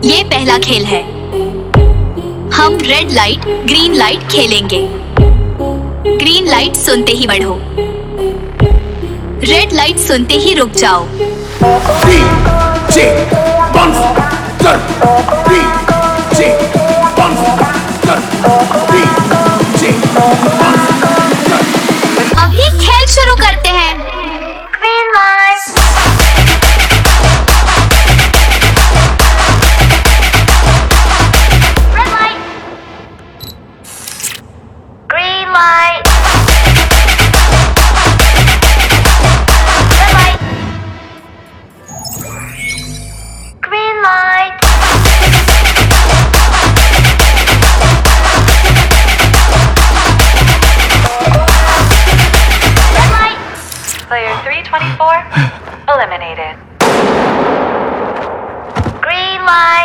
ये पहला खेल है। हम रेड लाइट ग्रीन लाइट खेलेंगे। ग्रीन लाइट सुनते ही बढ़ो, रेड लाइट सुनते ही रुक जाओ। अभी खेल शुरू करते हैं। Green light. Red light. Green light. Red light. Green light. Red light. Player 324 eliminated. Green light.